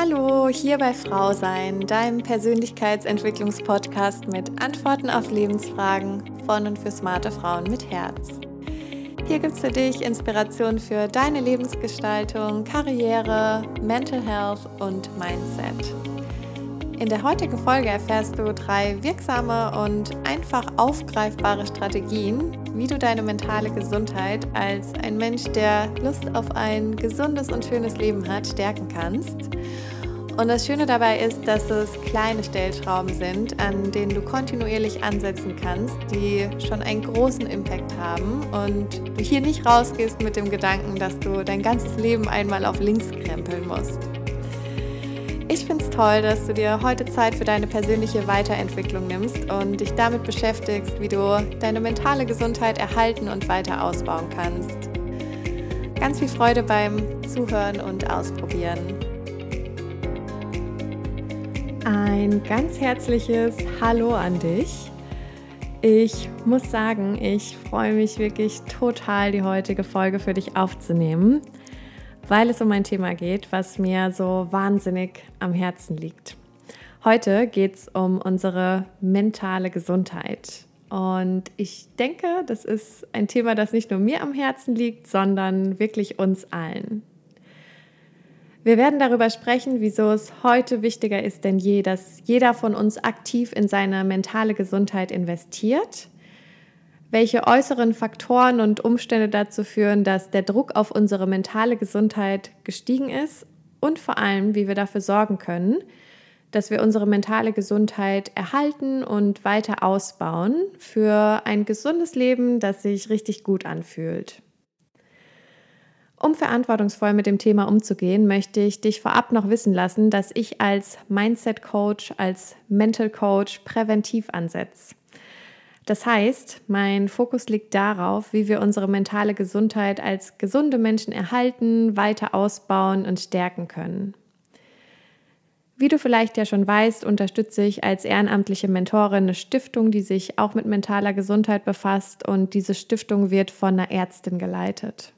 Hallo, hier bei Frau Sein, deinem Persönlichkeitsentwicklungspodcast mit Antworten auf Lebensfragen von und für smarte Frauen mit Herz. Hier gibt es für dich Inspiration für deine Lebensgestaltung, Karriere, Mental Health und Mindset. In der heutigen Folge erfährst du 3 wirksame und einfach aufgreifbare Strategien, wie du deine mentale Gesundheit als ein Mensch, der Lust auf ein gesundes und schönes Leben hat, stärken kannst. Und das Schöne dabei ist, dass es kleine Stellschrauben sind, an denen du kontinuierlich ansetzen kannst, die schon einen großen Impact haben und du hier nicht rausgehst mit dem Gedanken, dass du dein ganzes Leben einmal auf links krempeln musst. Ich finde es toll, dass du dir heute Zeit für deine persönliche Weiterentwicklung nimmst und dich damit beschäftigst, wie du deine mentale Gesundheit erhalten und weiter ausbauen kannst. Ganz viel Freude beim Zuhören und Ausprobieren. Ein ganz herzliches Hallo an dich. Ich muss sagen, ich freue mich wirklich total, die heutige Folge für dich aufzunehmen, weil es um ein Thema geht, was mir so wahnsinnig am Herzen liegt. Heute geht es um unsere mentale Gesundheit. Und ich denke, das ist ein Thema, das nicht nur mir am Herzen liegt, sondern wirklich uns allen. Wir werden darüber sprechen, wieso es heute wichtiger ist denn je, dass jeder von uns aktiv in seine mentale Gesundheit investiert, welche äußeren Faktoren und Umstände dazu führen, dass der Druck auf unsere mentale Gesundheit gestiegen ist und vor allem, wie wir dafür sorgen können, dass wir unsere mentale Gesundheit erhalten und weiter ausbauen für ein gesundes Leben, das sich richtig gut anfühlt. Um verantwortungsvoll mit dem Thema umzugehen, möchte ich dich vorab noch wissen lassen, dass ich als Mindset-Coach, als Mental-Coach präventiv ansetze. Das heißt, mein Fokus liegt darauf, wie wir unsere mentale Gesundheit als gesunde Menschen erhalten, weiter ausbauen und stärken können. Wie du vielleicht ja schon weißt, unterstütze ich als ehrenamtliche Mentorin eine Stiftung, die sich auch mit mentaler Gesundheit befasst, und diese Stiftung wird von einer Ärztin geleitet.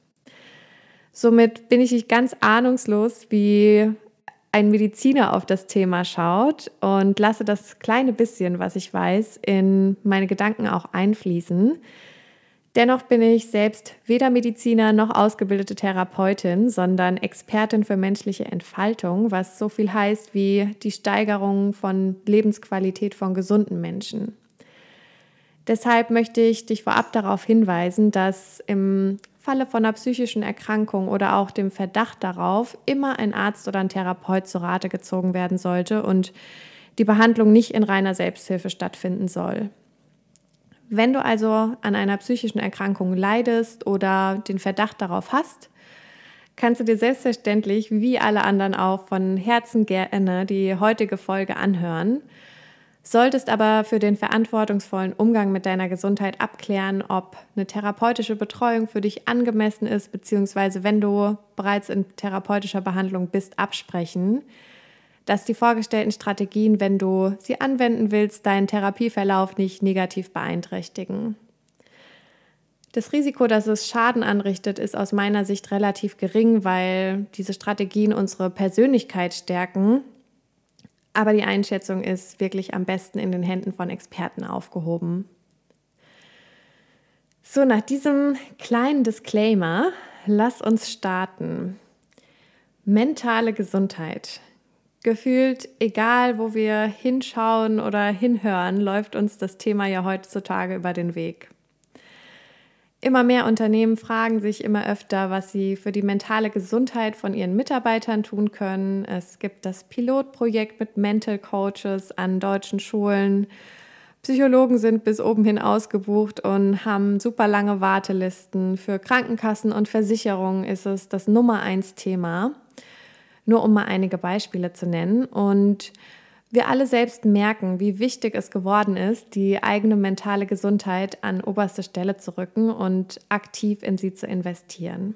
Somit bin ich nicht ganz ahnungslos, wie ein Mediziner auf das Thema schaut, und lasse das kleine bisschen, was ich weiß, in meine Gedanken auch einfließen. Dennoch bin ich selbst weder Mediziner noch ausgebildete Therapeutin, sondern Expertin für menschliche Entfaltung, was so viel heißt wie die Steigerung von Lebensqualität von gesunden Menschen. Deshalb möchte ich dich vorab darauf hinweisen, dass im Falle von einer psychischen Erkrankung oder auch dem Verdacht darauf immer ein Arzt oder ein Therapeut zu Rate gezogen werden sollte und die Behandlung nicht in reiner Selbsthilfe stattfinden soll. Wenn du also an einer psychischen Erkrankung leidest oder den Verdacht darauf hast, kannst du dir selbstverständlich, wie alle anderen auch, von Herzen gerne die heutige Folge anhören. Solltest aber für den verantwortungsvollen Umgang mit deiner Gesundheit abklären, ob eine therapeutische Betreuung für dich angemessen ist, beziehungsweise wenn du bereits in therapeutischer Behandlung bist, absprechen, dass die vorgestellten Strategien, wenn du sie anwenden willst, deinen Therapieverlauf nicht negativ beeinträchtigen. Das Risiko, dass es Schaden anrichtet, ist aus meiner Sicht relativ gering, weil diese Strategien unsere Persönlichkeit stärken. Aber die Einschätzung ist wirklich am besten in den Händen von Experten aufgehoben. So, nach diesem kleinen Disclaimer, lass uns starten. Mentale Gesundheit. Gefühlt, egal wo wir hinschauen oder hinhören, läuft uns das Thema ja heutzutage über den Weg. Immer mehr Unternehmen fragen sich immer öfter, was sie für die mentale Gesundheit von ihren Mitarbeitern tun können. Es gibt das Pilotprojekt mit Mental Coaches an deutschen Schulen. Psychologen sind bis oben hin ausgebucht und haben super lange Wartelisten. Für Krankenkassen und Versicherungen ist es das Nummer-1-Thema. Nur um mal einige Beispiele zu nennen. Und wir alle selbst merken, wie wichtig es geworden ist, die eigene mentale Gesundheit an oberste Stelle zu rücken und aktiv in sie zu investieren.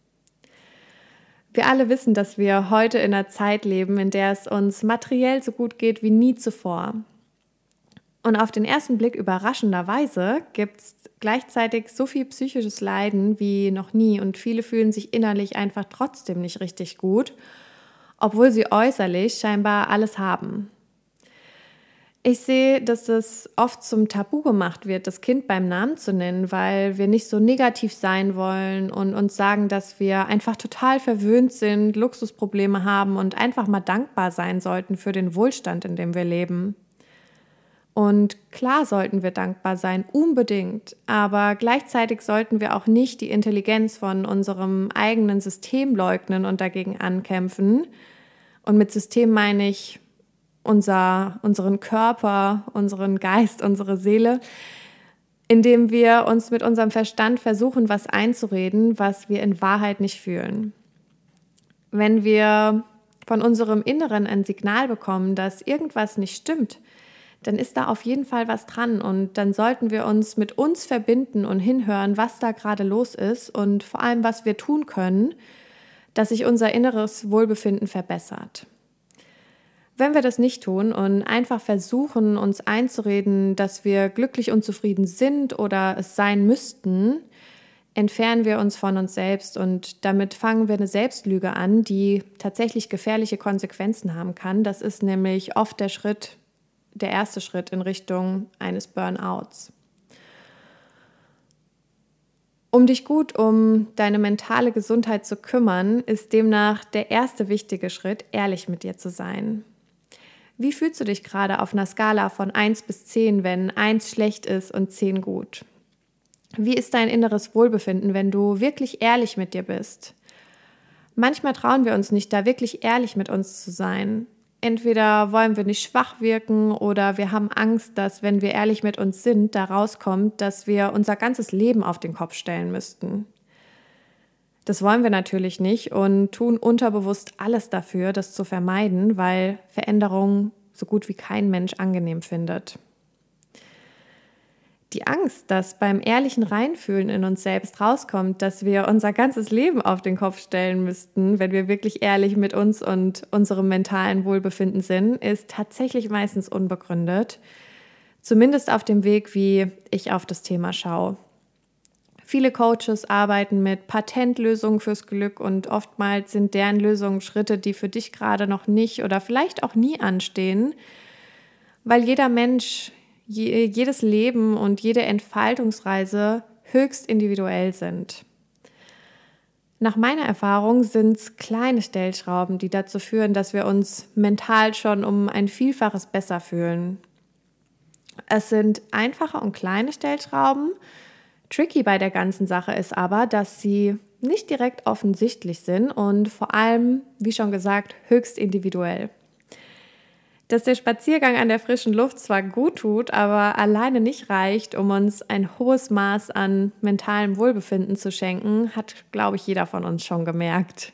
Wir alle wissen, dass wir heute in einer Zeit leben, in der es uns materiell so gut geht wie nie zuvor. Und auf den ersten Blick überraschenderweise gibt es gleichzeitig so viel psychisches Leiden wie noch nie, und viele fühlen sich innerlich einfach trotzdem nicht richtig gut. obwohl sie äußerlich scheinbar alles haben. Ich sehe, dass es oft zum Tabu gemacht wird, das Kind beim Namen zu nennen, weil wir nicht so negativ sein wollen und uns sagen, dass wir einfach total verwöhnt sind, Luxusprobleme haben und einfach mal dankbar sein sollten für den Wohlstand, in dem wir leben. Und klar sollten wir dankbar sein, unbedingt, aber gleichzeitig sollten wir auch nicht die Intelligenz von unserem eigenen System leugnen und dagegen ankämpfen. Und mit System meine ich unseren Körper, unseren Geist, unsere Seele, indem wir uns mit unserem Verstand versuchen, was einzureden, was wir in Wahrheit nicht fühlen. Wenn wir von unserem Inneren ein Signal bekommen, dass irgendwas nicht stimmt, dann ist da auf jeden Fall was dran und dann sollten wir uns mit uns verbinden und hinhören, was da gerade los ist und vor allem, was wir tun können, dass sich unser inneres Wohlbefinden verbessert. Wenn wir das nicht tun und einfach versuchen, uns einzureden, dass wir glücklich und zufrieden sind oder es sein müssten, entfernen wir uns von uns selbst und damit fangen wir eine Selbstlüge an, die tatsächlich gefährliche Konsequenzen haben kann. Das ist nämlich oft der erste Schritt in Richtung eines Burnouts. Um dich gut um deine mentale Gesundheit zu kümmern, ist demnach der erste wichtige Schritt, ehrlich mit dir zu sein. Wie fühlst du dich gerade auf einer Skala von 1 bis 10, wenn 1 schlecht ist und 10 gut? Wie ist dein inneres Wohlbefinden, wenn du wirklich ehrlich mit dir bist? Manchmal trauen wir uns nicht, da wirklich ehrlich mit uns zu sein. Entweder wollen wir nicht schwach wirken oder wir haben Angst, dass, wenn wir ehrlich mit uns sind, da rauskommt, dass wir unser ganzes Leben auf den Kopf stellen müssten. Das wollen wir natürlich nicht und tun unterbewusst alles dafür, das zu vermeiden, weil Veränderung so gut wie kein Mensch angenehm findet. Die Angst, dass beim ehrlichen Reinfühlen in uns selbst rauskommt, dass wir unser ganzes Leben auf den Kopf stellen müssten, wenn wir wirklich ehrlich mit uns und unserem mentalen Wohlbefinden sind, ist tatsächlich meistens unbegründet. Zumindest auf dem Weg, wie ich auf das Thema schaue. Viele Coaches arbeiten mit Patentlösungen fürs Glück und oftmals sind deren Lösungen Schritte, die für dich gerade noch nicht oder vielleicht auch nie anstehen, weil jeder Mensch, jedes Leben und jede Entfaltungsreise höchst individuell sind. Nach meiner Erfahrung sind es kleine Stellschrauben, die dazu führen, dass wir uns mental schon um ein Vielfaches besser fühlen. Es sind einfache und kleine Stellschrauben. Tricky bei der ganzen Sache ist aber, dass sie nicht direkt offensichtlich sind und vor allem, wie schon gesagt, höchst individuell. Dass der Spaziergang an der frischen Luft zwar gut tut, aber alleine nicht reicht, um uns ein hohes Maß an mentalem Wohlbefinden zu schenken, hat, glaube ich, jeder von uns schon gemerkt.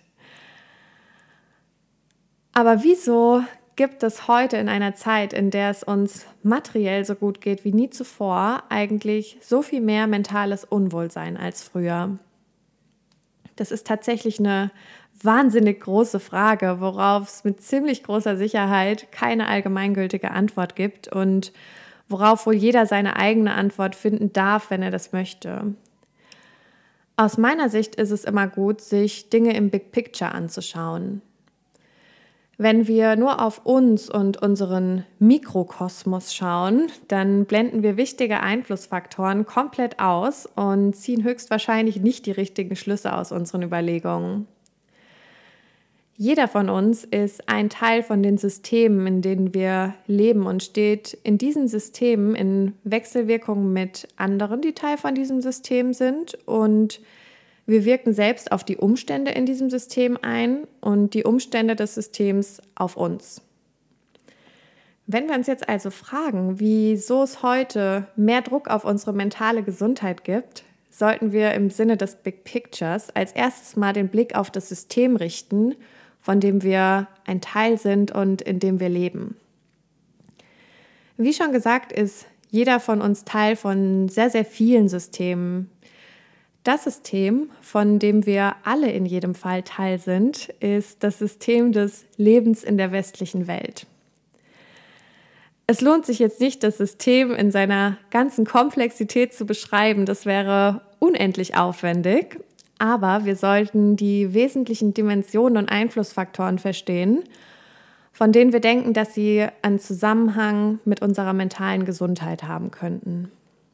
Aber wieso gibt es heute in einer Zeit, in der es uns materiell so gut geht wie nie zuvor, eigentlich so viel mehr mentales Unwohlsein als früher? Das ist tatsächlich eine wahnsinnig große Frage, worauf es mit ziemlich großer Sicherheit keine allgemeingültige Antwort gibt und worauf wohl jeder seine eigene Antwort finden darf, wenn er das möchte. Aus meiner Sicht ist es immer gut, sich Dinge im Big Picture anzuschauen. Wenn wir nur auf uns und unseren Mikrokosmos schauen, dann blenden wir wichtige Einflussfaktoren komplett aus und ziehen höchstwahrscheinlich nicht die richtigen Schlüsse aus unseren Überlegungen. Jeder von uns ist ein Teil von den Systemen, in denen wir leben und steht in diesen Systemen in Wechselwirkung mit anderen, die Teil von diesem System sind, und wir wirken selbst auf die Umstände in diesem System ein und die Umstände des Systems auf uns. Wenn wir uns jetzt also fragen, wieso es heute mehr Druck auf unsere mentale Gesundheit gibt, sollten wir im Sinne des Big Pictures als erstes mal den Blick auf das System richten, von dem wir ein Teil sind und in dem wir leben. Wie schon gesagt, ist jeder von uns Teil von sehr, sehr vielen Systemen. Das System, von dem wir alle in jedem Fall Teil sind, ist das System des Lebens in der westlichen Welt. Es lohnt sich jetzt nicht, das System in seiner ganzen Komplexität zu beschreiben, das wäre unendlich aufwendig. Aber wir sollten die wesentlichen Dimensionen und Einflussfaktoren verstehen, von denen wir denken, dass sie einen Zusammenhang mit unserer mentalen Gesundheit haben könnten.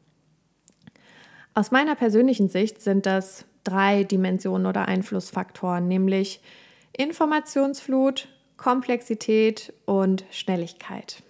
Aus meiner persönlichen Sicht sind das 3 Dimensionen oder Einflussfaktoren, nämlich Informationsflut, Komplexität und Schnelligkeit.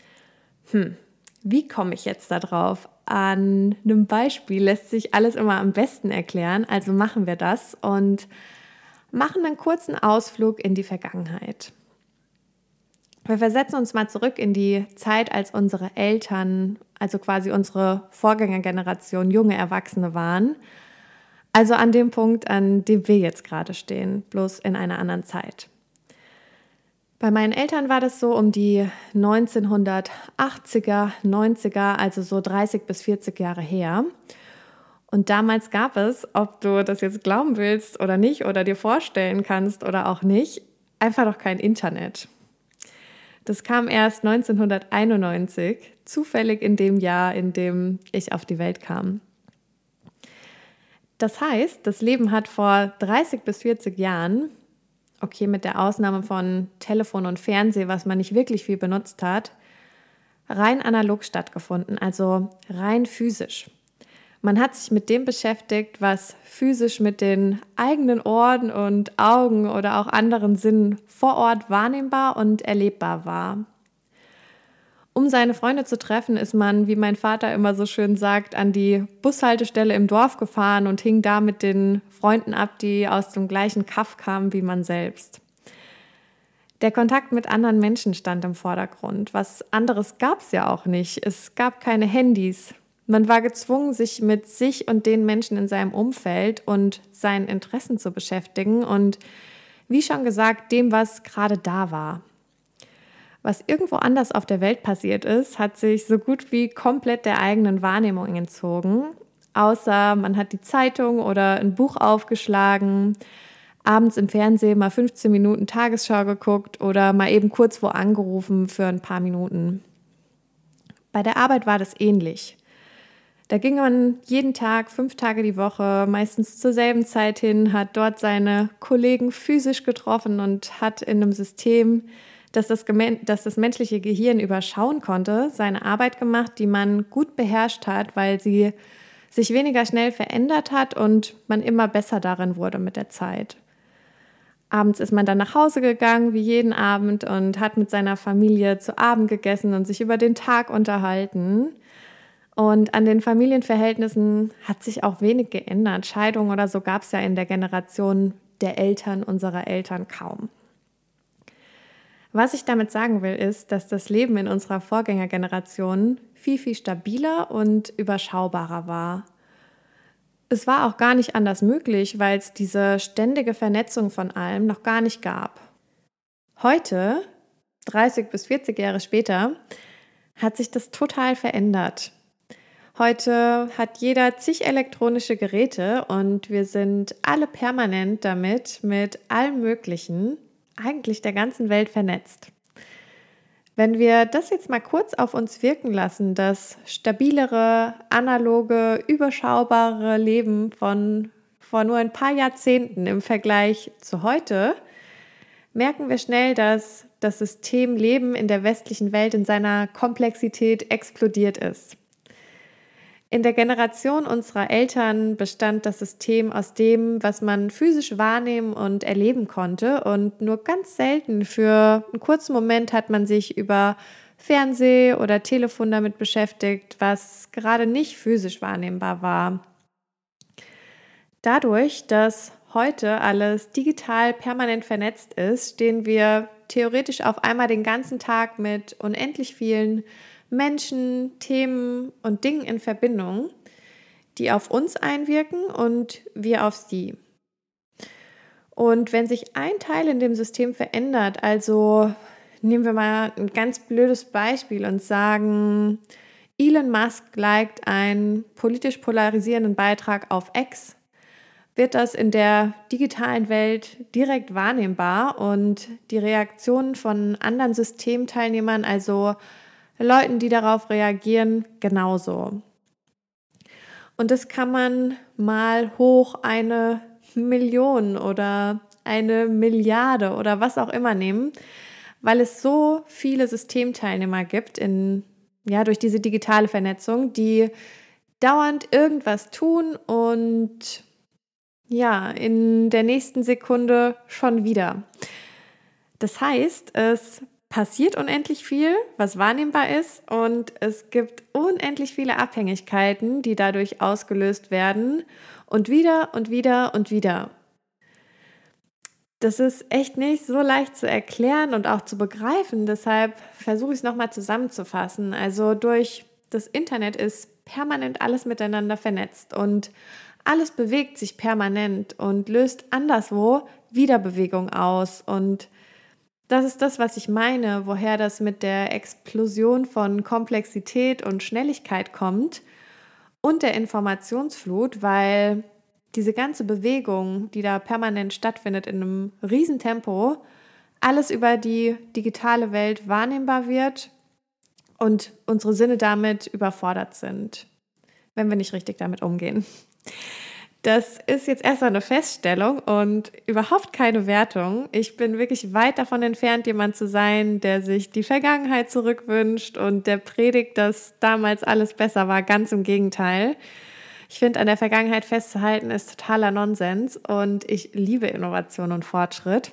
Wie komme ich jetzt da drauf? An einem Beispiel lässt sich alles immer am besten erklären, also machen wir das und machen einen kurzen Ausflug in die Vergangenheit. Wir versetzen uns mal zurück in die Zeit, als unsere Eltern, also quasi unsere Vorgängergeneration, junge Erwachsene waren. Also an dem Punkt, an dem wir jetzt gerade stehen, bloß in einer anderen Zeit. Bei meinen Eltern war das so um die 1980er, 90er, also so 30 bis 40 Jahre her. Und damals gab es, ob du das jetzt glauben willst oder nicht oder dir vorstellen kannst oder auch nicht, einfach noch kein Internet. Das kam erst 1991, zufällig in dem Jahr, in dem ich auf die Welt kam. Das heißt, das Leben hat vor 30 bis 40 Jahren, okay, mit der Ausnahme von Telefon und Fernsehen, was man nicht wirklich viel benutzt hat, rein analog stattgefunden, also rein physisch. Man hat sich mit dem beschäftigt, was physisch mit den eigenen Ohren und Augen oder auch anderen Sinnen vor Ort wahrnehmbar und erlebbar war. Um seine Freunde zu treffen, ist man, wie mein Vater immer so schön sagt, an die Bushaltestelle im Dorf gefahren und hing da mit den Freunden ab, die aus dem gleichen Kaff kamen wie man selbst. Der Kontakt mit anderen Menschen stand im Vordergrund. Was anderes gab es ja auch nicht. Es gab keine Handys. Man war gezwungen, sich mit sich und den Menschen in seinem Umfeld und seinen Interessen zu beschäftigen und, wie schon gesagt, dem, was gerade da war. Was irgendwo anders auf der Welt passiert ist, hat sich so gut wie komplett der eigenen Wahrnehmung entzogen, außer man hat die Zeitung oder ein Buch aufgeschlagen, abends im Fernsehen mal 15 Minuten Tagesschau geguckt oder mal eben kurz wo angerufen für ein paar Minuten. Bei der Arbeit war das ähnlich. Da ging man jeden Tag, 5 Tage die Woche, meistens zur selben Zeit hin, hat dort seine Kollegen physisch getroffen und hat in einem System, das das menschliche Gehirn überschauen konnte, seine Arbeit gemacht, die man gut beherrscht hat, weil sie sich weniger schnell verändert hat und man immer besser darin wurde mit der Zeit. Abends ist man dann nach Hause gegangen, wie jeden Abend, und hat mit seiner Familie zu Abend gegessen und sich über den Tag unterhalten. Und an den Familienverhältnissen hat sich auch wenig geändert. Scheidung oder so gab es ja in der Generation der Eltern unserer Eltern kaum. Was ich damit sagen will, ist, dass das Leben in unserer Vorgängergeneration viel, viel stabiler und überschaubarer war. Es war auch gar nicht anders möglich, weil es diese ständige Vernetzung von allem noch gar nicht gab. Heute, 30 bis 40 Jahre später, hat sich das total verändert. Heute hat jeder zig elektronische Geräte und wir sind alle permanent damit mit allem Möglichen, eigentlich der ganzen Welt vernetzt. Wenn wir das jetzt mal kurz auf uns wirken lassen, das stabilere, analoge, überschaubare Leben von vor nur ein paar Jahrzehnten im Vergleich zu heute, merken wir schnell, dass das System Leben in der westlichen Welt in seiner Komplexität explodiert ist. In der Generation unserer Eltern bestand das System aus dem, was man physisch wahrnehmen und erleben konnte, und nur ganz selten für einen kurzen Moment hat man sich über Fernseh oder Telefon damit beschäftigt, was gerade nicht physisch wahrnehmbar war. Dadurch, dass heute alles digital permanent vernetzt ist, stehen wir theoretisch auf einmal den ganzen Tag mit unendlich vielen Menschen, Themen und Dingen in Verbindung, die auf uns einwirken und wir auf sie. Und wenn sich ein Teil in dem System verändert, also nehmen wir mal ein ganz blödes Beispiel und sagen, Elon Musk liked einen politisch polarisierenden Beitrag auf X, wird das in der digitalen Welt direkt wahrnehmbar und die Reaktionen von anderen Systemteilnehmern, also Leuten, die darauf reagieren, genauso. Und das kann man mal hoch eine Million oder eine Milliarde oder was auch immer nehmen, weil es so viele Systemteilnehmer gibt durch diese digitale Vernetzung, die dauernd irgendwas tun und in der nächsten Sekunde schon wieder. Das heißt, es passiert unendlich viel, was wahrnehmbar ist, und es gibt unendlich viele Abhängigkeiten, die dadurch ausgelöst werden und wieder und wieder und wieder. Das ist echt nicht so leicht zu erklären und auch zu begreifen, deshalb versuche ich es nochmal zusammenzufassen. Also durch das Internet ist permanent alles miteinander vernetzt und alles bewegt sich permanent und löst anderswo Wiederbewegung aus. Und das ist das, was ich meine, woher das mit der Explosion von Komplexität und Schnelligkeit kommt und der Informationsflut, weil diese ganze Bewegung, die da permanent stattfindet in einem Riesentempo, alles über die digitale Welt wahrnehmbar wird und unsere Sinne damit überfordert sind, wenn wir nicht richtig damit umgehen. Das ist jetzt erstmal eine Feststellung und überhaupt keine Wertung. Ich bin wirklich weit davon entfernt, jemand zu sein, der sich die Vergangenheit zurückwünscht und der predigt, dass damals alles besser war. Ganz im Gegenteil. Ich finde, an der Vergangenheit festzuhalten ist totaler Nonsens und ich liebe Innovation und Fortschritt.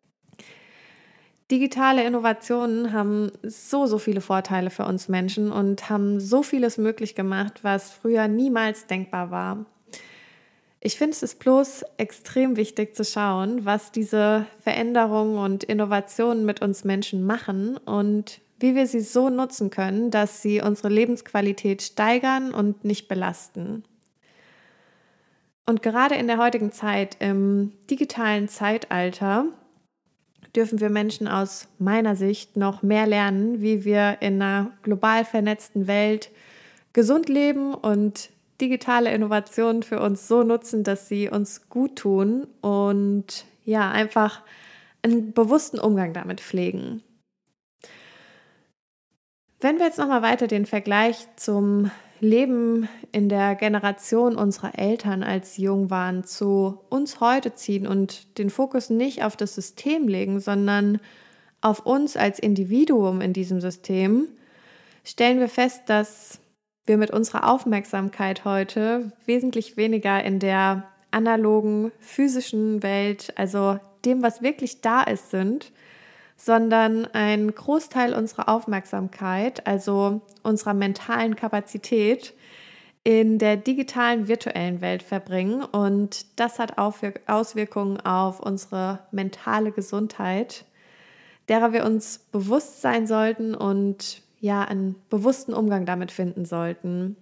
Digitale Innovationen haben so viele Vorteile für uns Menschen und haben so vieles möglich gemacht, was früher niemals denkbar war. Ich finde, es ist bloß extrem wichtig zu schauen, was diese Veränderungen und Innovationen mit uns Menschen machen und wie wir sie so nutzen können, dass sie unsere Lebensqualität steigern und nicht belasten. Und gerade in der heutigen Zeit, im digitalen Zeitalter, dürfen wir Menschen aus meiner Sicht noch mehr lernen, wie wir in einer global vernetzten Welt gesund leben und digitale Innovationen für uns so nutzen, dass sie uns gut tun und einfach einen bewussten Umgang damit pflegen. Wenn wir jetzt nochmal weiter den Vergleich zum Leben in der Generation unserer Eltern, als sie jung waren, zu uns heute ziehen und den Fokus nicht auf das System legen, sondern auf uns als Individuum in diesem System, stellen wir fest, dass wir mit unserer Aufmerksamkeit heute wesentlich weniger in der analogen, physischen Welt, also dem, was wirklich da ist, sind, sondern ein Großteil unserer Aufmerksamkeit, also unserer mentalen Kapazität, in der digitalen, virtuellen Welt verbringen. Und das hat Auswirkungen auf unsere mentale Gesundheit, derer wir uns bewusst sein sollten und einen bewussten Umgang damit finden sollten.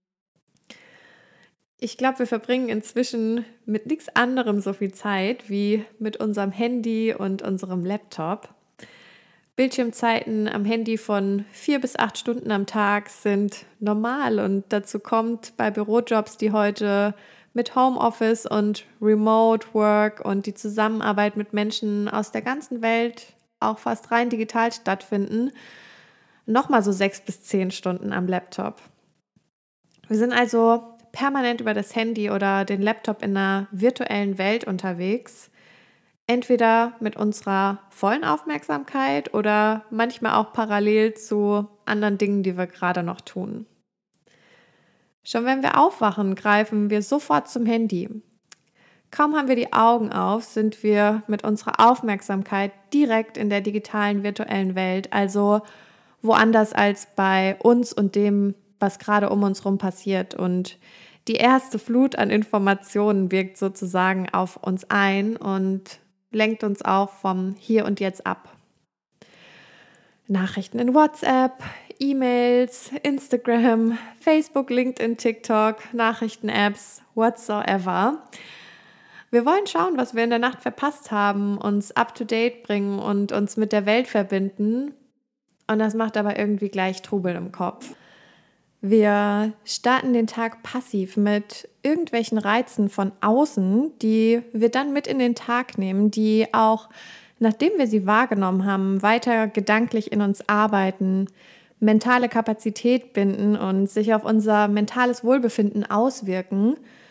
Ich glaube, wir verbringen inzwischen mit nichts anderem so viel Zeit wie mit unserem Handy und unserem Laptop. Bildschirmzeiten am Handy von 4 bis 8 Stunden am Tag sind normal und dazu kommt bei Bürojobs, die heute mit Homeoffice und Remote Work und die Zusammenarbeit mit Menschen aus der ganzen Welt auch fast rein digital stattfinden, nochmal so 6 bis 10 Stunden am Laptop. Wir sind also permanent über das Handy oder den Laptop in einer virtuellen Welt unterwegs, entweder mit unserer vollen Aufmerksamkeit oder manchmal auch parallel zu anderen Dingen, die wir gerade noch tun. Schon wenn wir aufwachen, greifen wir sofort zum Handy. Kaum haben wir die Augen auf, sind wir mit unserer Aufmerksamkeit direkt in der digitalen, virtuellen Welt, also woanders als bei uns und dem, was gerade um uns herum passiert. Und die erste Flut an Informationen wirkt sozusagen auf uns ein und lenkt uns auch vom Hier und Jetzt ab. Nachrichten in WhatsApp, E-Mails, Instagram, Facebook, LinkedIn, TikTok, Nachrichten-Apps, whatsoever. Wir wollen schauen, was wir in der Nacht verpasst haben, uns up-to-date bringen und uns mit der Welt verbinden. Und das macht aber irgendwie gleich Trubel im Kopf. Wir starten den Tag passiv mit irgendwelchen Reizen von außen, die wir dann mit in den Tag nehmen, die auch, nachdem wir sie wahrgenommen haben, weiter gedanklich in uns arbeiten, mentale Kapazität binden und sich auf unser mentales Wohlbefinden auswirken,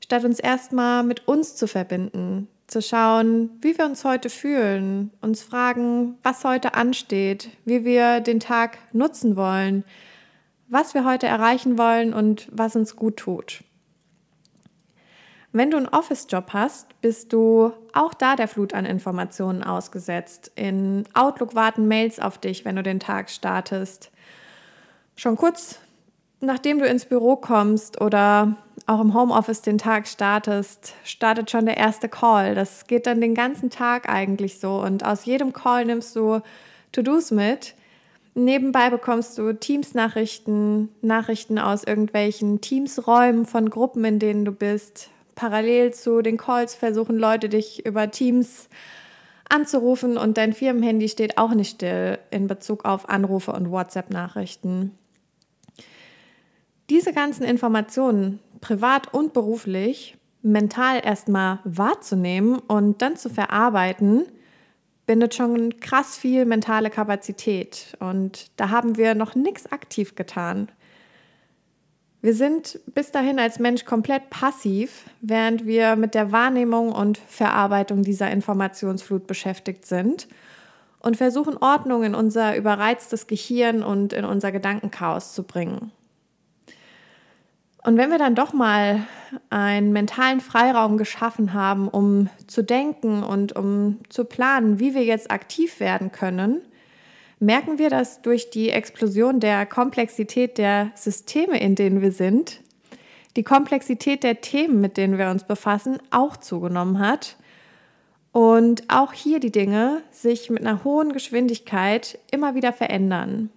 statt uns erstmal mit uns zu verbinden, zu schauen, wie wir uns heute fühlen, uns fragen, was heute ansteht, wie wir den Tag nutzen wollen, was wir heute erreichen wollen und was uns gut tut. Wenn du einen Office-Job hast, bist du auch da der Flut an Informationen ausgesetzt. In Outlook warten Mails auf dich, wenn du den Tag startest. Schon kurz nachdem du ins Büro kommst oder auch im Homeoffice den Tag startest, startet schon der erste Call. Das geht dann den ganzen Tag eigentlich so und aus jedem Call nimmst du To-Dos mit. Nebenbei bekommst du Teams-Nachrichten, Nachrichten aus irgendwelchen Teams-Räumen von Gruppen, in denen du bist. Parallel zu den Calls versuchen Leute, dich über Teams anzurufen und dein Firmenhandy steht auch nicht still in Bezug auf Anrufe und WhatsApp-Nachrichten. Diese ganzen Informationen, privat und beruflich, mental erstmal wahrzunehmen und dann zu verarbeiten, bindet schon krass viel mentale Kapazität. Und da haben wir noch nichts aktiv getan. Wir sind bis dahin als Mensch komplett passiv, während wir mit der Wahrnehmung und Verarbeitung dieser Informationsflut beschäftigt sind und versuchen, Ordnung in unser überreiztes Gehirn und in unser Gedankenchaos zu bringen. Und wenn wir dann doch mal einen mentalen Freiraum geschaffen haben, um zu denken und um zu planen, wie wir jetzt aktiv werden können, merken wir, dass durch die Explosion der Komplexität der Systeme, in denen wir sind, die Komplexität der Themen, mit denen wir uns befassen, auch zugenommen hat. Und auch hier die Dinge sich mit einer hohen Geschwindigkeit immer wieder verändern.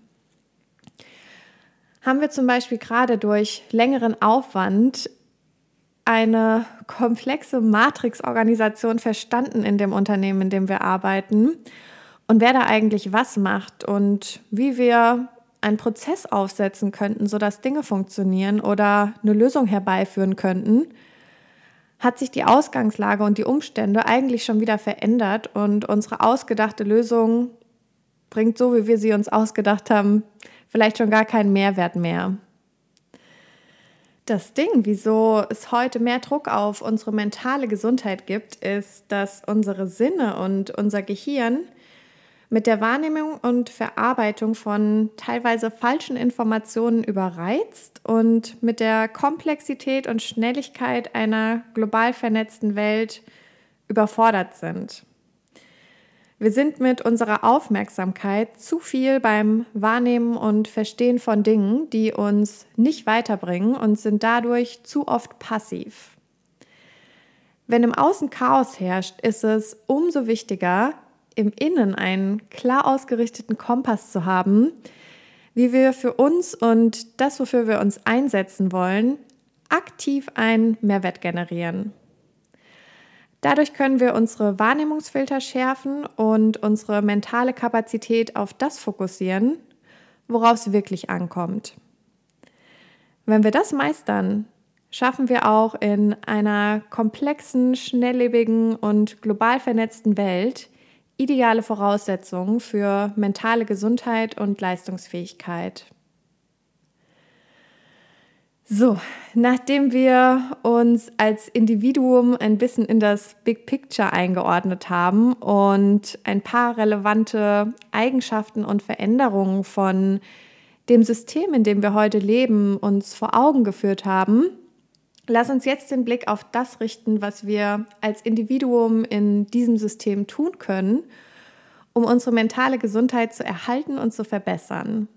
Haben wir zum Beispiel gerade durch längeren Aufwand eine komplexe Matrixorganisation verstanden in dem Unternehmen, in dem wir arbeiten und wer da eigentlich was macht und wie wir einen Prozess aufsetzen könnten, sodass Dinge funktionieren oder eine Lösung herbeiführen könnten, hat sich die Ausgangslage und die Umstände eigentlich schon wieder verändert und unsere ausgedachte Lösung bringt, so wie wir sie uns ausgedacht haben, vielleicht schon gar keinen Mehrwert mehr. Das Ding, wieso es heute mehr Druck auf unsere mentale Gesundheit gibt, ist, dass unsere Sinne und unser Gehirn mit der Wahrnehmung und Verarbeitung von teilweise falschen Informationen überreizt und mit der Komplexität und Schnelligkeit einer global vernetzten Welt überfordert sind. Wir sind mit unserer Aufmerksamkeit zu viel beim Wahrnehmen und Verstehen von Dingen, die uns nicht weiterbringen und sind dadurch zu oft passiv. Wenn im Außen Chaos herrscht, ist es umso wichtiger, im Innen einen klar ausgerichteten Kompass zu haben, wie wir für uns und das, wofür wir uns einsetzen wollen, aktiv einen Mehrwert generieren. Dadurch können wir unsere Wahrnehmungsfilter schärfen und unsere mentale Kapazität auf das fokussieren, worauf es wirklich ankommt. Wenn wir das meistern, schaffen wir auch in einer komplexen, schnelllebigen und global vernetzten Welt ideale Voraussetzungen für mentale Gesundheit und Leistungsfähigkeit. So, nachdem wir uns als Individuum ein bisschen in das Big Picture eingeordnet haben und ein paar relevante Eigenschaften und Veränderungen von dem System, in dem wir heute leben, uns vor Augen geführt haben, lass uns jetzt den Blick auf das richten, was wir als Individuum in diesem System tun können, um unsere mentale Gesundheit zu erhalten und zu verbessern.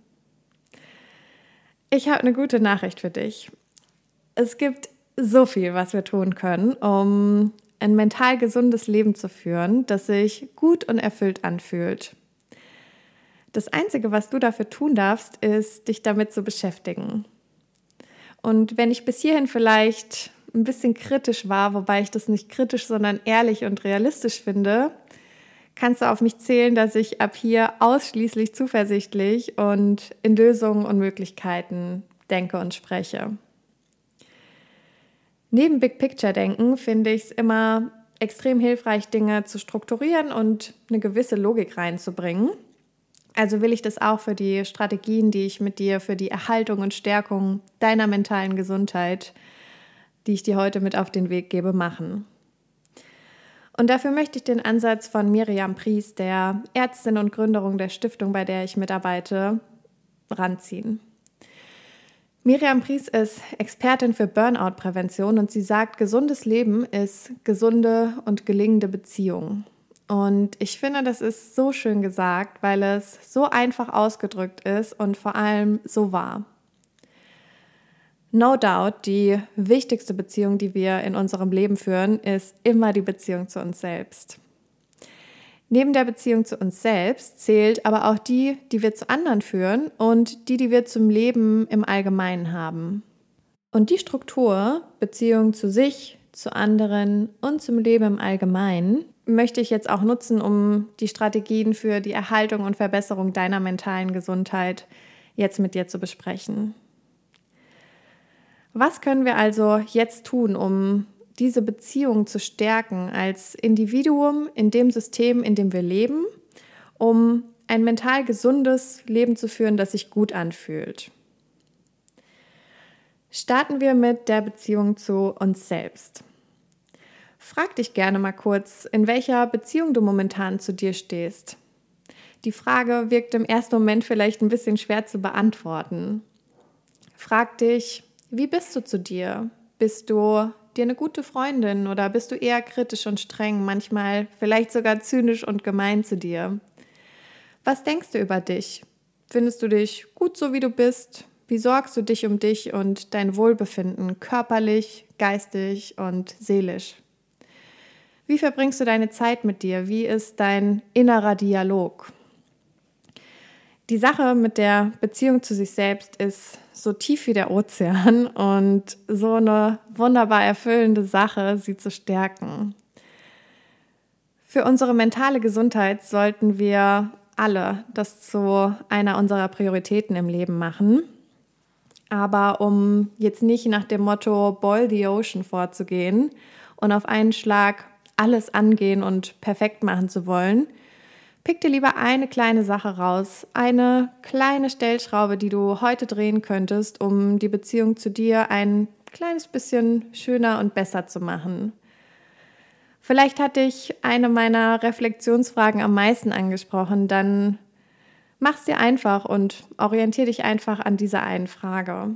Ich habe eine gute Nachricht für dich. Es gibt so viel, was wir tun können, um ein mental gesundes Leben zu führen, das sich gut und erfüllt anfühlt. Das Einzige, was du dafür tun darfst, ist, dich damit zu beschäftigen. Und wenn ich bis hierhin vielleicht ein bisschen kritisch war, wobei ich das nicht kritisch, sondern ehrlich und realistisch finde, kannst du auf mich zählen, dass ich ab hier ausschließlich zuversichtlich und in Lösungen und Möglichkeiten denke und spreche. Neben Big Picture denken finde ich es immer extrem hilfreich, Dinge zu strukturieren und eine gewisse Logik reinzubringen. Also will ich das auch für die Strategien, die ich mit dir für die Erhaltung und Stärkung deiner mentalen Gesundheit die ich dir heute mit auf den Weg gebe, machen. Und dafür möchte ich den Ansatz von Miriam Pries, der Ärztin und Gründerin der Stiftung, bei der ich mitarbeite, ranziehen. Miriam Pries ist Expertin für Burnout-Prävention und sie sagt, gesundes Leben ist gesunde und gelingende Beziehungen. Und ich finde, das ist so schön gesagt, weil es so einfach ausgedrückt ist und vor allem so wahr. No doubt, die wichtigste Beziehung, die wir in unserem Leben führen, ist immer die Beziehung zu uns selbst. Neben der Beziehung zu uns selbst zählt aber auch die, die wir zu anderen führen und die wir zum Leben im Allgemeinen haben. Und die Struktur, Beziehung zu sich, zu anderen und zum Leben im Allgemeinen, möchte ich jetzt auch nutzen, um die Strategien für die Erhaltung und Verbesserung deiner mentalen Gesundheit jetzt mit dir zu besprechen. Was können wir also jetzt tun, um diese Beziehung zu stärken als Individuum in dem System, in dem wir leben, um ein mental gesundes Leben zu führen, das sich gut anfühlt? Starten wir mit der Beziehung zu uns selbst. Frag dich gerne mal kurz, in welcher Beziehung du momentan zu dir stehst. Die Frage wirkt im ersten Moment vielleicht ein bisschen schwer zu beantworten. Frag dich, wie bist du zu dir? Bist du dir eine gute Freundin oder bist du eher kritisch und streng, manchmal vielleicht sogar zynisch und gemein zu dir? Was denkst du über dich? Findest du dich gut so, wie du bist? Wie sorgst du dich um dich und dein Wohlbefinden körperlich, geistig und seelisch? Wie verbringst du deine Zeit mit dir? Wie ist dein innerer Dialog? Die Sache mit der Beziehung zu sich selbst ist so tief wie der Ozean und so eine wunderbar erfüllende Sache, sie zu stärken. Für unsere mentale Gesundheit sollten wir alle das zu einer unserer Prioritäten im Leben machen. Aber um jetzt nicht nach dem Motto Boil the Ocean vorzugehen und auf einen Schlag alles angehen und perfekt machen zu wollen, pick dir lieber eine kleine Sache raus, eine kleine Stellschraube, die du heute drehen könntest, um die Beziehung zu dir ein kleines bisschen schöner und besser zu machen. Vielleicht hat dich eine meiner Reflexionsfragen am meisten angesprochen, dann mach's dir einfach und orientiere dich einfach an dieser einen Frage.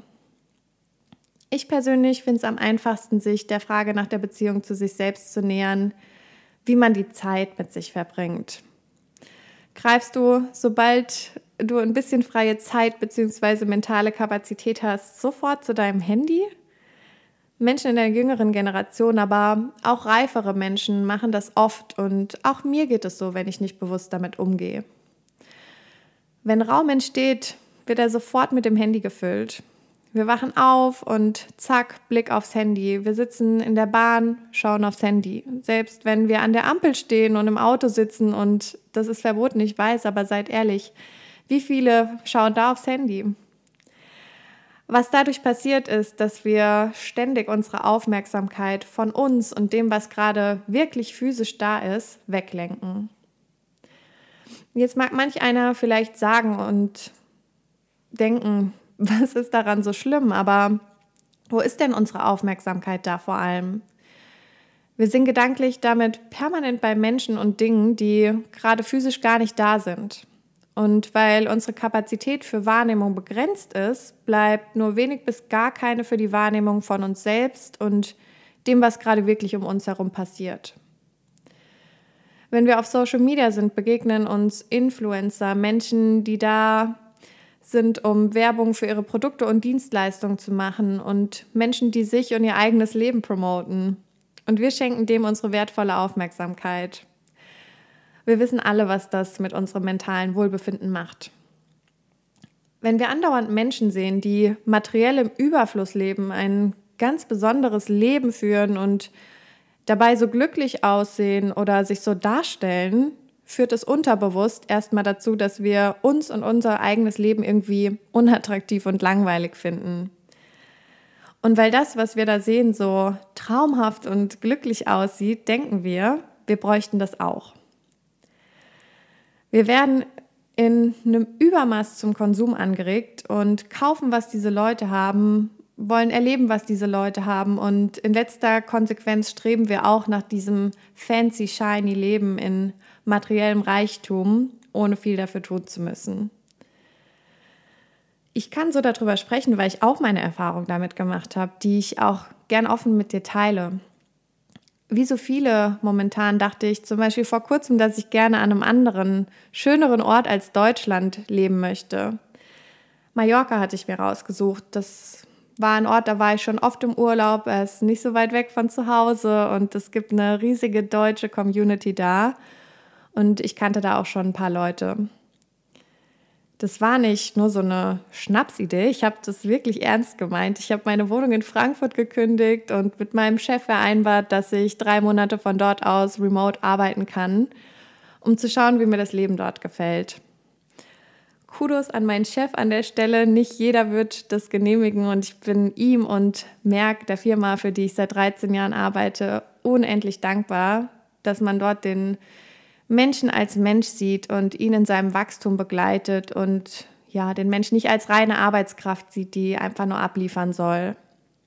Ich persönlich finde es am einfachsten, sich der Frage nach der Beziehung zu sich selbst zu nähern, wie man die Zeit mit sich verbringt. Greifst du, sobald du ein bisschen freie Zeit bzw. mentale Kapazität hast, sofort zu deinem Handy? Menschen in der jüngeren Generation, aber auch reifere Menschen machen das oft und auch mir geht es so, wenn ich nicht bewusst damit umgehe. Wenn Raum entsteht, wird er sofort mit dem Handy gefüllt. Wir wachen auf und zack, Blick aufs Handy. Wir sitzen in der Bahn, schauen aufs Handy. Selbst wenn wir an der Ampel stehen und im Auto sitzen und das ist verboten, ich weiß, aber seid ehrlich, wie viele schauen da aufs Handy? Was dadurch passiert ist, dass wir ständig unsere Aufmerksamkeit von uns und dem, was gerade wirklich physisch da ist, weglenken. Jetzt mag manch einer vielleicht sagen und denken, was ist daran so schlimm? Aber wo ist denn unsere Aufmerksamkeit da vor allem? Wir sind gedanklich damit permanent bei Menschen und Dingen, die gerade physisch gar nicht da sind. Und weil unsere Kapazität für Wahrnehmung begrenzt ist, bleibt nur wenig bis gar keine für die Wahrnehmung von uns selbst und dem, was gerade wirklich um uns herum passiert. Wenn wir auf Social Media sind, begegnen uns Influencer, Menschen, die da sind, um Werbung für ihre Produkte und Dienstleistungen zu machen und Menschen, die sich und ihr eigenes Leben promoten. Und wir schenken dem unsere wertvolle Aufmerksamkeit. Wir wissen alle, was das mit unserem mentalen Wohlbefinden macht. Wenn wir andauernd Menschen sehen, die materiell im Überfluss leben, ein ganz besonderes Leben führen und dabei so glücklich aussehen oder sich so darstellen, führt es unterbewusst erstmal dazu, dass wir uns und unser eigenes Leben irgendwie unattraktiv und langweilig finden. Und weil das, was wir da sehen, so traumhaft und glücklich aussieht, denken wir bräuchten das auch. Wir werden in einem Übermaß zum Konsum angeregt und kaufen, was diese Leute haben wollen erleben, was diese Leute haben. Und in letzter Konsequenz streben wir auch nach diesem fancy, shiny Leben in materiellem Reichtum, ohne viel dafür tun zu müssen. Ich kann so darüber sprechen, weil ich auch meine Erfahrung damit gemacht habe, die ich auch gern offen mit dir teile. Wie so viele momentan dachte ich zum Beispiel vor kurzem, dass ich gerne an einem anderen, schöneren Ort als Deutschland leben möchte. Mallorca hatte ich mir rausgesucht. Das war ein Ort, da war ich schon oft im Urlaub. Er ist nicht so weit weg von zu Hause und es gibt eine riesige deutsche Community da. Und ich kannte da auch schon ein paar Leute. Das war nicht nur so eine Schnapsidee, ich habe das wirklich ernst gemeint. Ich habe meine Wohnung in Frankfurt gekündigt und mit meinem Chef vereinbart, dass ich 3 Monate von dort aus remote arbeiten kann, um zu schauen, wie mir das Leben dort gefällt. Kudos an meinen Chef an der Stelle, nicht jeder wird das genehmigen und ich bin ihm und Merck, der Firma, für die ich seit 13 Jahren arbeite, unendlich dankbar, dass man dort den Menschen als Mensch sieht und ihn in seinem Wachstum begleitet und ja, den Menschen nicht als reine Arbeitskraft sieht, die einfach nur abliefern soll.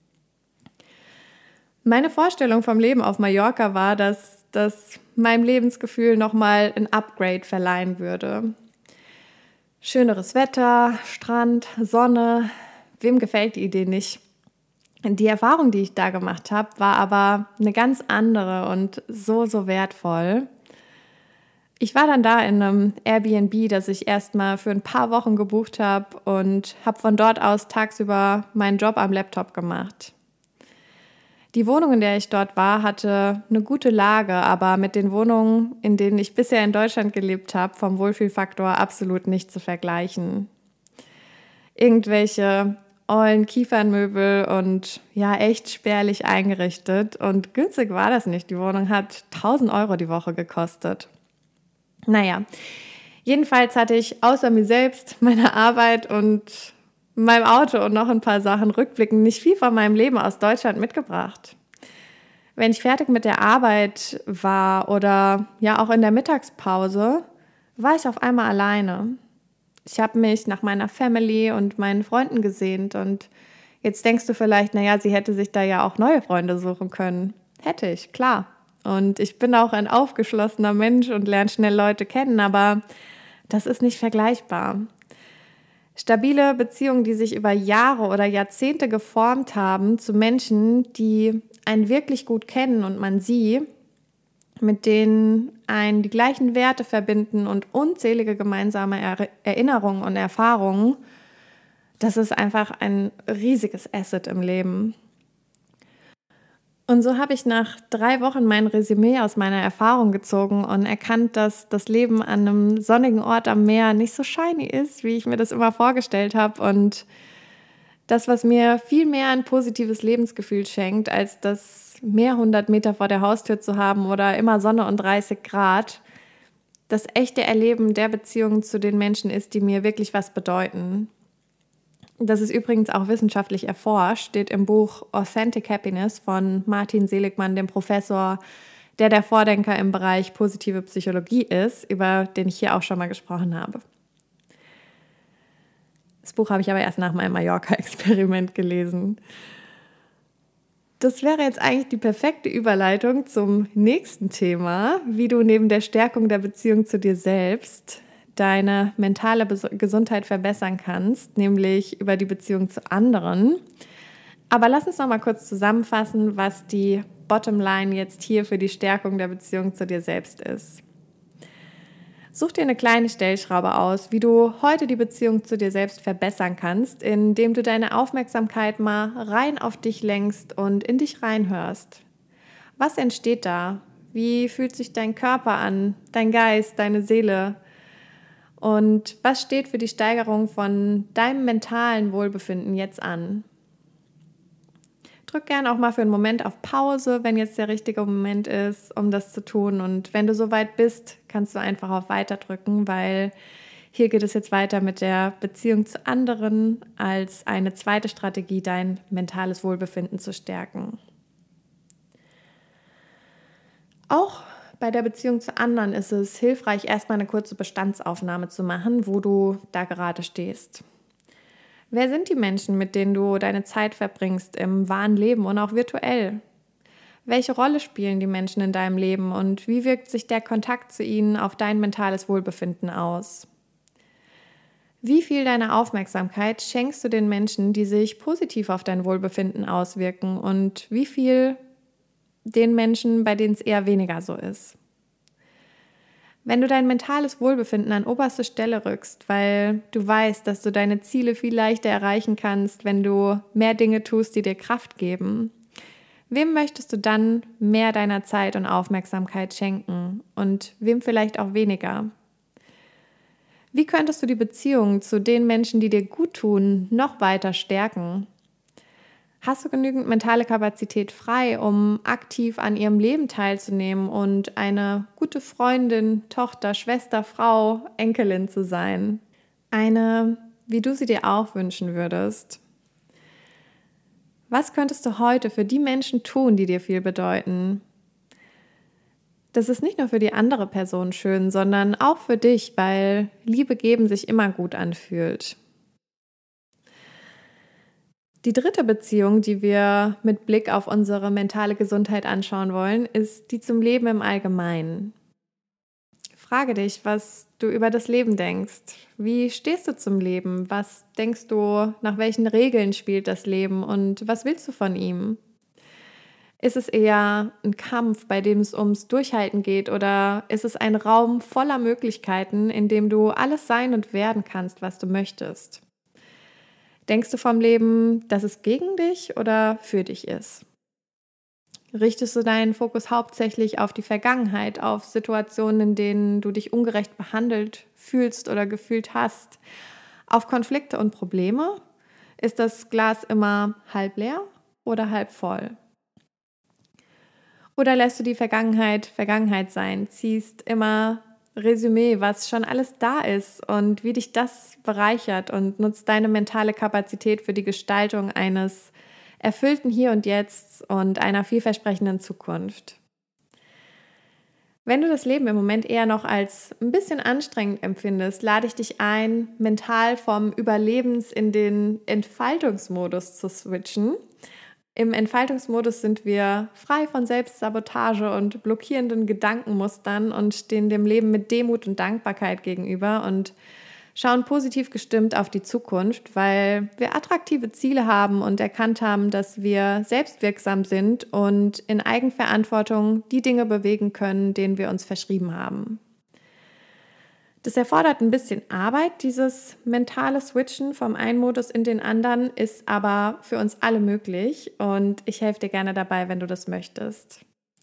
Meine Vorstellung vom Leben auf Mallorca war, dass das meinem Lebensgefühl nochmal ein Upgrade verleihen würde. Schöneres Wetter, Strand, Sonne, wem gefällt die Idee nicht? Die Erfahrung, die ich da gemacht habe, war aber eine ganz andere und so wertvoll. Ich war dann da in einem Airbnb, das ich erstmal für ein paar Wochen gebucht habe und habe von dort aus tagsüber meinen Job am Laptop gemacht. Die Wohnung, in der ich dort war, hatte eine gute Lage, aber mit den Wohnungen, in denen ich bisher in Deutschland gelebt habe, vom Wohlfühlfaktor absolut nicht zu vergleichen. Irgendwelche ollen Kiefernmöbel und ja, echt spärlich eingerichtet und günstig war das nicht. Die Wohnung hat 1.000 Euro die Woche gekostet. Naja, jedenfalls hatte ich außer mir selbst, meiner Arbeit und meinem Auto und noch ein paar Sachen rückblickend nicht viel von meinem Leben aus Deutschland mitgebracht. Wenn ich fertig mit der Arbeit war oder ja auch in der Mittagspause, war ich auf einmal alleine. Ich habe mich nach meiner Family und meinen Freunden gesehnt und jetzt denkst du vielleicht, naja, sie hätte sich da ja auch neue Freunde suchen können. Hätte ich, klar. Und ich bin auch ein aufgeschlossener Mensch und lerne schnell Leute kennen, aber das ist nicht vergleichbar. Stabile Beziehungen, die sich über Jahre oder Jahrzehnte geformt haben zu Menschen, die einen wirklich gut kennen und man sie, mit denen einen die gleichen Werte verbinden und unzählige gemeinsame Erinnerungen und Erfahrungen, das ist einfach ein riesiges Asset im Leben. Und so habe ich nach 3 Wochen mein Resümee aus meiner Erfahrung gezogen und erkannt, dass das Leben an einem sonnigen Ort am Meer nicht so shiny ist, wie ich mir das immer vorgestellt habe. Und das, was mir viel mehr ein positives Lebensgefühl schenkt, als das Meer 100 Meter vor der Haustür zu haben oder immer Sonne und 30 Grad, das echte Erleben der Beziehungen zu den Menschen ist, die mir wirklich was bedeuten. Das ist übrigens auch wissenschaftlich erforscht, steht im Buch Authentic Happiness von Martin Seligmann, dem Professor, der Vordenker im Bereich positive Psychologie ist, über den ich hier auch schon mal gesprochen habe. Das Buch habe ich aber erst nach meinem Mallorca-Experiment gelesen. Das wäre jetzt eigentlich die perfekte Überleitung zum nächsten Thema, wie du neben der Stärkung der Beziehung zu dir selbst deine mentale Gesundheit verbessern kannst, nämlich über die Beziehung zu anderen. Aber lass uns noch mal kurz zusammenfassen, was die Bottomline jetzt hier für die Stärkung der Beziehung zu dir selbst ist. Such dir eine kleine Stellschraube aus, wie du heute die Beziehung zu dir selbst verbessern kannst, indem du deine Aufmerksamkeit mal rein auf dich lenkst und in dich reinhörst. Was entsteht da? Wie fühlt sich dein Körper an, dein Geist, deine Seele? Und was steht für die Steigerung von deinem mentalen Wohlbefinden jetzt an? Drück gerne auch mal für einen Moment auf Pause, wenn jetzt der richtige Moment ist, um das zu tun. Und wenn du soweit bist, kannst du einfach auf Weiter drücken, weil hier geht es jetzt weiter mit der Beziehung zu anderen als eine zweite Strategie, dein mentales Wohlbefinden zu stärken. Auch bei der Beziehung zu anderen ist es hilfreich, erstmal eine kurze Bestandsaufnahme zu machen, wo du da gerade stehst. Wer sind die Menschen, mit denen du deine Zeit verbringst im wahren Leben und auch virtuell? Welche Rolle spielen die Menschen in deinem Leben und wie wirkt sich der Kontakt zu ihnen auf dein mentales Wohlbefinden aus? Wie viel deiner Aufmerksamkeit schenkst du den Menschen, die sich positiv auf dein Wohlbefinden auswirken, und wie viel den Menschen, bei denen es eher weniger so ist? Wenn du dein mentales Wohlbefinden an oberste Stelle rückst, weil du weißt, dass du deine Ziele viel leichter erreichen kannst, wenn du mehr Dinge tust, die dir Kraft geben, wem möchtest du dann mehr deiner Zeit und Aufmerksamkeit schenken und wem vielleicht auch weniger? Wie könntest du die Beziehung zu den Menschen, die dir gut tun, noch weiter stärken? Hast du genügend mentale Kapazität frei, um aktiv an ihrem Leben teilzunehmen und eine gute Freundin, Tochter, Schwester, Frau, Enkelin zu sein? Eine, wie du sie dir auch wünschen würdest. Was könntest du heute für die Menschen tun, die dir viel bedeuten? Das ist nicht nur für die andere Person schön, sondern auch für dich, weil Liebe geben sich immer gut anfühlt. Die dritte Beziehung, die wir mit Blick auf unsere mentale Gesundheit anschauen wollen, ist die zum Leben im Allgemeinen. Frage dich, was du über das Leben denkst. Wie stehst du zum Leben? Was denkst du, nach welchen Regeln spielt das Leben und was willst du von ihm? Ist es eher ein Kampf, bei dem es ums Durchhalten geht, oder ist es ein Raum voller Möglichkeiten, in dem du alles sein und werden kannst, was du möchtest? Denkst du vom Leben, dass es gegen dich oder für dich ist? Richtest du deinen Fokus hauptsächlich auf die Vergangenheit, auf Situationen, in denen du dich ungerecht behandelt fühlst oder gefühlt hast, auf Konflikte und Probleme? Ist das Glas immer halb leer oder halb voll? Oder lässt du die Vergangenheit Vergangenheit sein, ziehst immer Resümee, was schon alles da ist und wie dich das bereichert, und nutzt deine mentale Kapazität für die Gestaltung eines erfüllten Hier und Jetzt und einer vielversprechenden Zukunft. Wenn du das Leben im Moment eher noch als ein bisschen anstrengend empfindest, lade ich dich ein, mental vom Überlebens in den Entfaltungsmodus zu switchen. Im Entfaltungsmodus sind wir frei von Selbstsabotage und blockierenden Gedankenmustern und stehen dem Leben mit Demut und Dankbarkeit gegenüber und schauen positiv gestimmt auf die Zukunft, weil wir attraktive Ziele haben und erkannt haben, dass wir selbstwirksam sind und in Eigenverantwortung die Dinge bewegen können, denen wir uns verschrieben haben. Das erfordert ein bisschen Arbeit, dieses mentale Switchen vom einen Modus in den anderen, ist aber für uns alle möglich und ich helfe dir gerne dabei, wenn du das möchtest.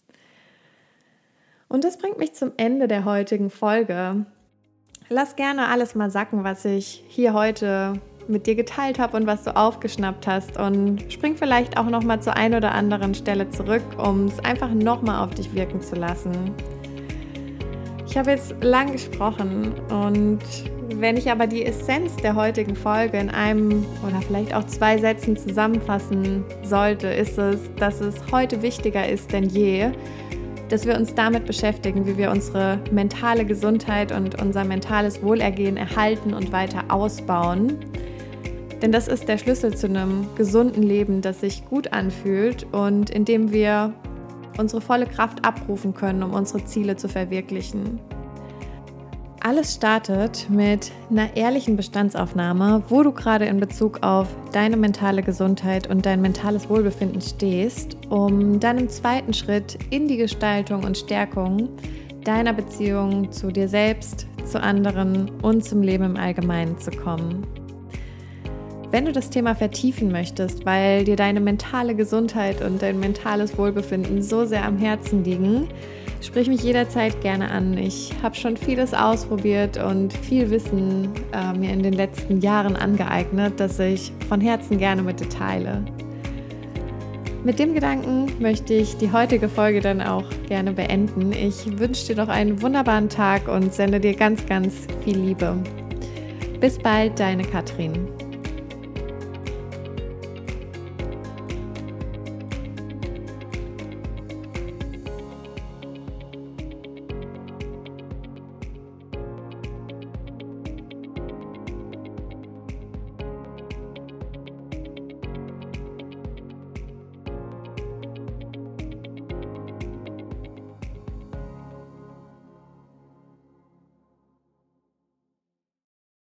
Und das bringt mich zum Ende der heutigen Folge. Lass gerne alles mal sacken, was ich hier heute mit dir geteilt habe und was du aufgeschnappt hast, und spring vielleicht auch nochmal zur einen oder anderen Stelle zurück, um es einfach nochmal auf dich wirken zu lassen. Ich habe jetzt lang gesprochen, und wenn ich aber die Essenz der heutigen Folge in einem oder vielleicht auch 2 Sätzen zusammenfassen sollte, ist es, dass es heute wichtiger ist denn je, dass wir uns damit beschäftigen, wie wir unsere mentale Gesundheit und unser mentales Wohlergehen erhalten und weiter ausbauen. Denn das ist der Schlüssel zu einem gesunden Leben, das sich gut anfühlt und in dem wir unsere volle Kraft abrufen können, um unsere Ziele zu verwirklichen. Alles startet mit einer ehrlichen Bestandsaufnahme, wo du gerade in Bezug auf deine mentale Gesundheit und dein mentales Wohlbefinden stehst, um dann im zweiten Schritt in die Gestaltung und Stärkung deiner Beziehung zu dir selbst, zu anderen und zum Leben im Allgemeinen zu kommen. Wenn du das Thema vertiefen möchtest, weil dir deine mentale Gesundheit und dein mentales Wohlbefinden so sehr am Herzen liegen, sprich mich jederzeit gerne an. Ich habe schon vieles ausprobiert und viel Wissen mir in den letzten Jahren angeeignet, das ich von Herzen gerne mit dir teile. Mit dem Gedanken möchte ich die heutige Folge dann auch gerne beenden. Ich wünsche dir noch einen wunderbaren Tag und sende dir ganz, ganz viel Liebe. Bis bald, deine Katrin.